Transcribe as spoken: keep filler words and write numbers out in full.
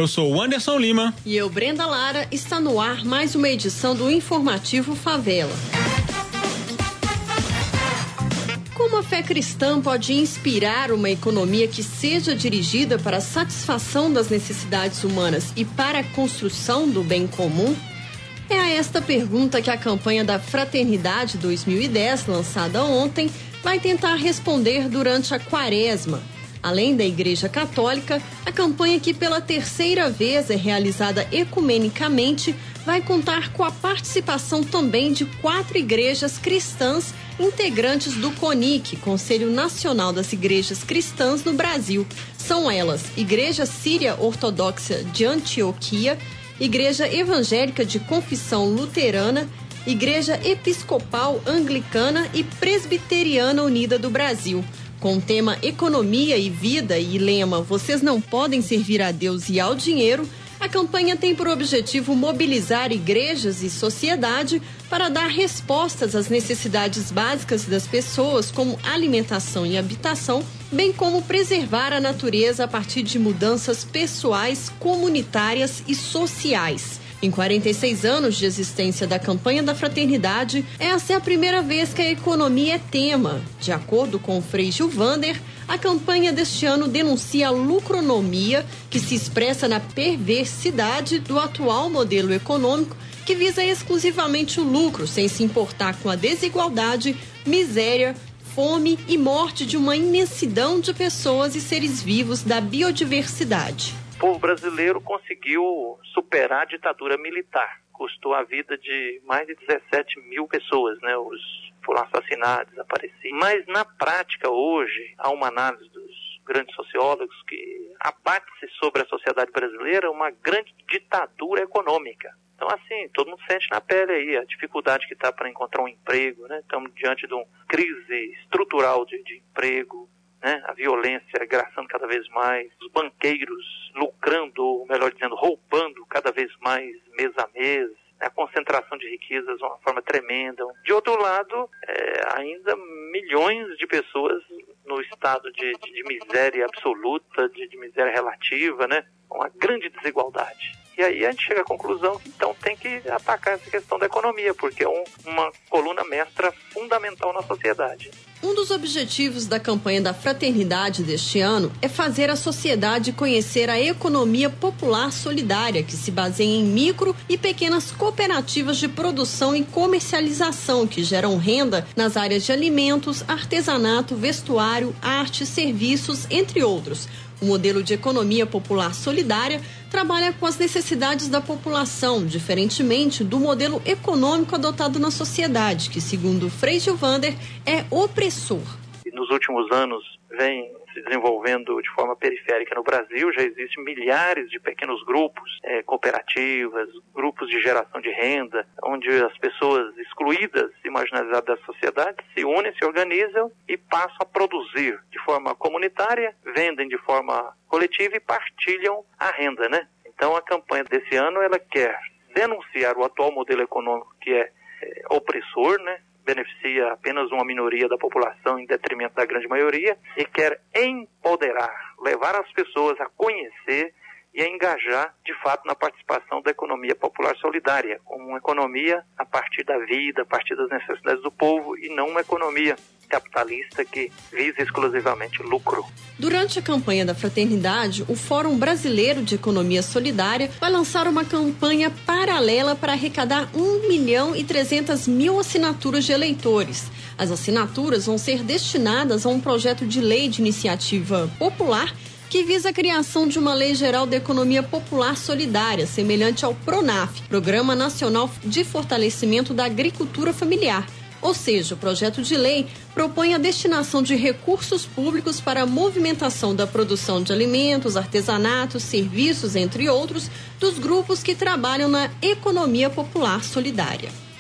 Eu sou o Anderson Lima. E eu, Brenda Lara, está no ar mais uma edição do Informativo Favela. Como a fé cristã pode inspirar uma economia que seja dirigida para a satisfação das necessidades humanas e para a construção do bem comum? É a esta pergunta que a campanha da Fraternidade dois mil e dez, lançada ontem, vai tentar responder durante a Quaresma. Além da Igreja Católica, a campanha, que pela terceira vez é realizada ecumenicamente, vai contar com a participação também de quatro igrejas cristãs integrantes do CONIC, Conselho Nacional das Igrejas Cristãs no Brasil. São elas: Igreja Síria Ortodoxa de Antioquia, Igreja Evangélica de Confissão Luterana, Igreja Episcopal Anglicana e Presbiteriana Unida do Brasil. Com o tema Economia e Vida e lema Vocês não podem servir a Deus e ao dinheiro, a campanha tem por objetivo mobilizar igrejas e sociedade para dar respostas às necessidades básicas das pessoas, como alimentação e habitação, bem como preservar a natureza a partir de mudanças pessoais, comunitárias e sociais. Em quarenta e seis anos de existência da campanha da Fraternidade, essa é a primeira vez que a economia é tema. De acordo com o Frei Gilvander, a campanha deste ano denuncia a lucronomia, que se expressa na perversidade do atual modelo econômico, que visa exclusivamente o lucro, sem se importar com a desigualdade, miséria, fome e morte de uma imensidão de pessoas e seres vivos da biodiversidade. O povo brasileiro conseguiu superar a ditadura militar. Custou a vida de mais de dezessete mil pessoas, né? Os foram assassinados, desaparecidos. Mas, na prática, hoje, há uma análise dos grandes sociólogos que abate-se sobre a sociedade brasileira uma grande ditadura econômica. Então, assim, todo mundo sente na pele aí a dificuldade que está para encontrar um emprego, né? Estamos diante de uma crise estrutural de, de emprego, né? A violência graçando cada vez mais, os banqueiros lucrando, ou melhor dizendo, roubando cada vez mais mês a mês, né? A concentração de riquezas de uma forma tremenda. De outro lado, é, ainda milhões de pessoas no estado de, de, de miséria absoluta, de, de miséria relativa, né? Uma grande desigualdade. E aí a gente chega à conclusão que então tem que atacar essa questão da economia, porque é um, uma coluna mestra fundamental na sociedade. Um dos objetivos da campanha da Fraternidade deste ano é fazer a sociedade conhecer a economia popular solidária, que se baseia em micro e pequenas cooperativas de produção e comercialização que geram renda nas áreas de alimentos, artesanato, vestuário, arte, serviços, entre outros. O modelo de economia popular solidária trabalha com as necessidades da população, diferentemente do modelo econômico adotado na sociedade, que, segundo Frei Gilvander, é opressor. Nos últimos anos vem se desenvolvendo de forma periférica no Brasil, já existem milhares de pequenos grupos, é, cooperativas, grupos de geração de renda, onde as pessoas excluídas e marginalizadas da sociedade se unem, se organizam e passam a produzir de forma comunitária, vendem de forma coletiva e partilham a renda, né? Então a campanha desse ano, ela quer denunciar o atual modelo econômico que é, é opressor, né? Beneficia apenas uma minoria da população em detrimento da grande maioria, e quer empoderar, levar as pessoas a conhecer e a engajar de fato na participação da economia popular solidária, como uma economia a partir da vida, a partir das necessidades do povo, e não uma economia capitalista que visa exclusivamente lucro. Durante a campanha da Fraternidade, o Fórum Brasileiro de Economia Solidária vai lançar uma campanha paralela para arrecadar um milhão e trezentas mil assinaturas de eleitores. As assinaturas vão ser destinadas a um projeto de lei de iniciativa popular que visa a criação de uma lei geral da economia popular solidária, semelhante ao PRONAF, Programa Nacional de Fortalecimento da Agricultura Familiar. Ou seja, o projeto de lei propõe a destinação de recursos públicos para a movimentação da produção de alimentos, artesanatos, serviços, entre outros, dos grupos que trabalham na economia popular solidária.